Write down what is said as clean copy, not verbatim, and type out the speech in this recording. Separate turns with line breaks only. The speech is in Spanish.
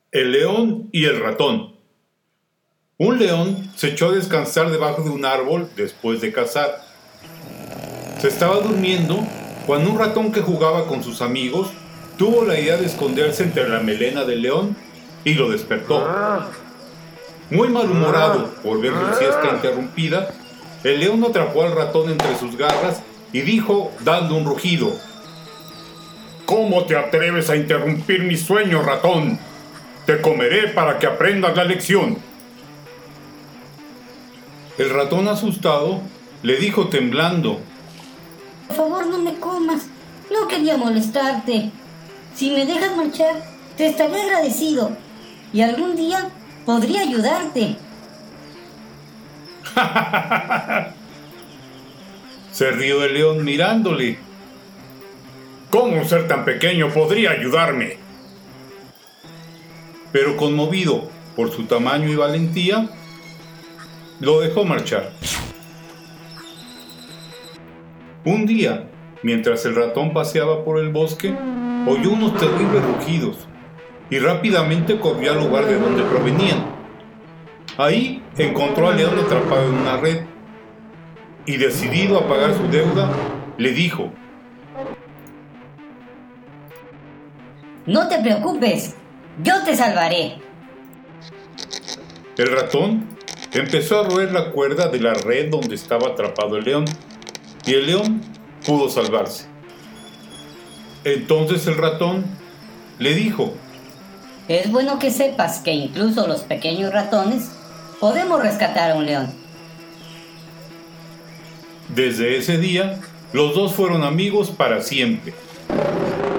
El león y el ratón. Un león se echó a descansar debajo de un árbol después de cazar. Se estaba durmiendo cuando un ratón que jugaba con sus amigos tuvo la idea de esconderse entre la melena del león y lo despertó. Muy malhumorado por ver su siesta interrumpida, el león atrapó al ratón entre sus garras y dijo dando un rugido: ¿Cómo te atreves a interrumpir mi sueño, ratón? Te comeré para que aprendas la lección. El ratón, asustado, le dijo temblando:
Por favor, no me comas. No quería molestarte. Si me dejas marchar, te estaré agradecido. Y algún día podría ayudarte.
Se rió el león mirándole. ¿Cómo un ser tan pequeño podría ayudarme? Pero conmovido por su tamaño y valentía, lo dejó marchar. Un día, mientras el ratón paseaba por el bosque, oyó unos terribles rugidos y rápidamente corrió al lugar de donde provenían. Ahí encontró al león atrapado en una red y, decidido a pagar su deuda, le dijo:
No te preocupes, yo te salvaré.
El ratón empezó a roer la cuerda de la red donde estaba atrapado el león, y el león pudo salvarse. Entonces el ratón le dijo:
Es bueno que sepas que incluso los pequeños ratones podemos rescatar a un león.
Desde ese día, los dos fueron amigos para siempre.